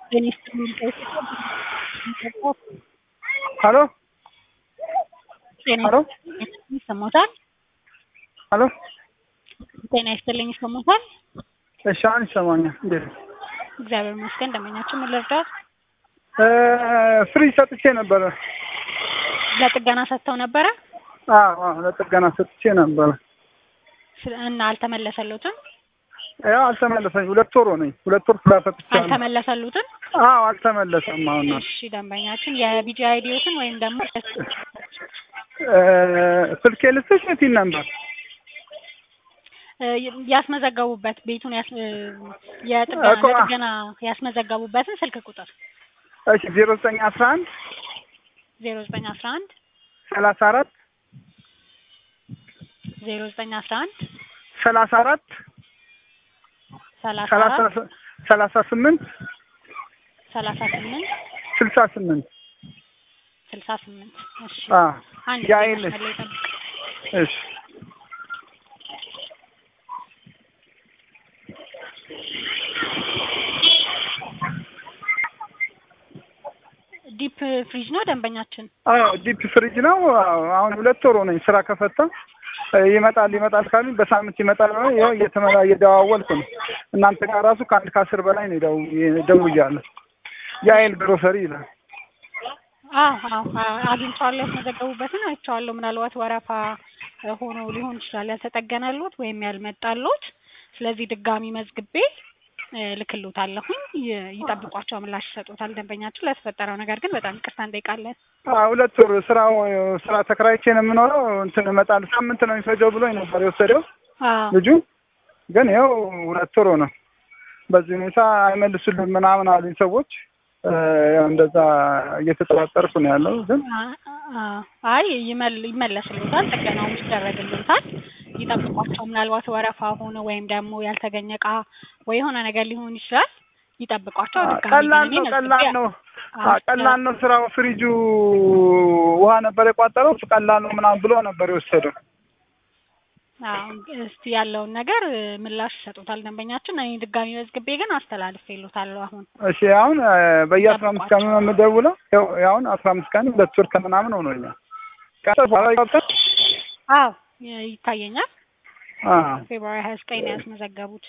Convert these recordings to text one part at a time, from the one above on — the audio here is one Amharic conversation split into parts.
Hello? ጤና Hello? ይሰማዎታል? Hello? ጤና ይስጥልኝ ይሰማዎታል? እሺ አሁን ይሰማኛል። እንዴት ነው? እግዚአብሔር ይመስገን። ደንበኛችን ምን ልርዳዎት? ፍሪጅ ሰጥቼ ነበረ። ለጥገና ሰጥተው ነበረ? አዎ ለጥገና ሰጥቼ ነበረ። እና አልተመለሰሉትም? ያው አልተመለሰኝ። 2 ወር ሆነኝ። 2 ወር ስላፈጥቻለሁ። አልተመለሰሉትም? አዎ አልተመለሰም። አሁን ነው። እሺ ደንበኛችን የቢጂ አይዲዎትን ወይም ደግሞ ስልኬ ልስጥሽ የቲን ነበር ያስመዘገቡበት ቤቱን ለጥገና ያስመዘገቡበትን ስልክ ቁጥር። እሺ 0911 0911 34 0911 34 34 38 38 68 68 እሺ አንድ ያይል እሺ ዲፕ ፍሪጅ ነው ደንበኛችን? አዎ ዲፕ ፍሪጅ ነው። አሁን 2 ወር ሆነኝ ስራ ከፈታ። ይመጣል ካሉኝ በሳምንት ይመጣል ነው። ያው እየደዋወልኩ ነው። እናንተ ጋር ራሱ ከ10 በላይ ነው ደውያለሁ። ያይል ግሮሰሪ ይላል። አግኝቼዋለሁ። ያስመዘገቡበትን አይቼዋለሁ። ምናልባት ወረፋ ሆኖ ሊሆን ይችላል ያልተጠገነሉት ወይም ያልመጣሉት። ስለዚህ ድጋሚ መዝግቤ ልክልዎታለሁኝ። ይጠብቋቸው፣ ምላሽ ይሰጡታል። ደንበኛችን ለተፈጠረው ነገር ግን በጣም ይቅርታ እንጠይቃለን። 2 ወር ስራ ተከራይቼ ነው የምኖረው። እመጣለሁ ሳምንት ነው የሚፈጀው ብሎኝ ነበር የወሰደው ልጁ። ግን ያው 2 ወር ነው። በዚህ ሁኔታ አይመልሱልም ምናምን አሉኝ ሰዎች። ያው እንደዛ እየተጠራጠርኩ ነው ያለው። ግን አይ ይመለስልዎታል፣ ጥገናውም ይደረግልዎታል። ይጠብቋቸው። ምናልባት ወረፋ ሆነ ወይም ደግሞ ያልተገኘ እቃ ወይ የሆነ ነገር ሊሆን ይችላል። ይጠብቋቸው። ቀላል ነው ስራው። ፍሪጁ ውሃ ነበር የቋጠረው። ቀላል ነው ምናምን ብሎ ነበር የወሰደው። እስቲ ያለውን ነገር ምላሽ ይሰጡታል ደንበኛችን። እኔ ድጋሚ መዝግቤ ግን አስተላልፌልዎታለሁ አሁን። እሺ አሁን በየ15 ቀኑ ነው የምደውለው። ያው አሁን 15 ቀን 2 ወር ከምናምን ሆኖኛል። አዎ ይታየኛል። ፌብሩዋሪ 29 ነው ያስመዘገቡት።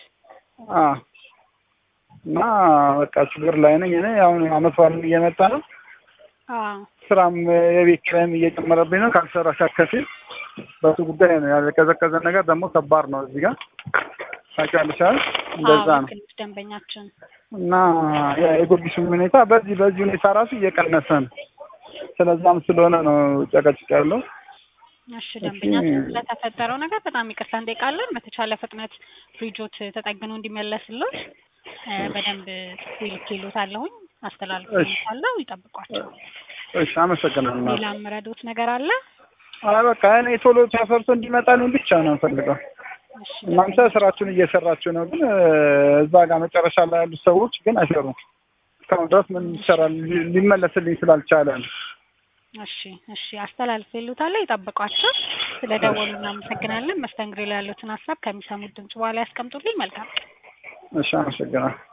እና በቃ ችግር ላይ ነኝ እኔ። አሁን አመት በዓልም እየመጣ ነው። ስራም የቤት ኪራይም እየጨመረብኝ ነው። ካልሰራሽ አትከፊም። በሱ ጉዳይ ነው ያልቀዘቀዘ ነገር ደግሞ ከባድ ነው። እዚህ ጋር ታውቂያለሽ አይደል? እንደዛ ነው ደንበኛችን። እና የጎርጊሱም ሁኔታ በዚህ ሁኔታ ራሱ እየቀነሰ ነው። ስለዛም ስለሆነ ነው ጨቀጭቅ ያለው። እሺ ደንበኛችን ስለተፈጠረው ነገር በጣም ይቅርታ እንጠይቃለን። በተቻለ ፍጥነት ፍሪጆት ተጠግኖ እንዲመለስልዎት በደንብ ልኬልዎታለሁኝ። አስተላልፌልዎታለሁ። ይጠብቋቸው። እሺ አመሰግናለሁ። ሌላ የምረዳዎት ነገር አለ? በቃ እኔ ቶሎ ተሰርቶ እንዲመጣልኝ ብቻ ነው የምፈልገው። እናንተ ስራችሁን እየሰራችሁ ነው፣ ግን እዛ ጋር መጨረሻ ላይ ያሉት ሰዎች ግን አይሰሩም። እስካሁን ድረስ ምን ይሰራል ሊመለስልኝ ስላልቻለ ነው። እሺ አስተላልፌልዎታለሁ። ይጠብቋቸው። ስለደወሉ እናመሰግናለን። መስተንግዶ ላይ ያሉትን ሀሳብ ከሚሰሙት ድምጽ በኋላ ያስቀምጡልኝ። መልካም። እሺ አመሰግናለሁ።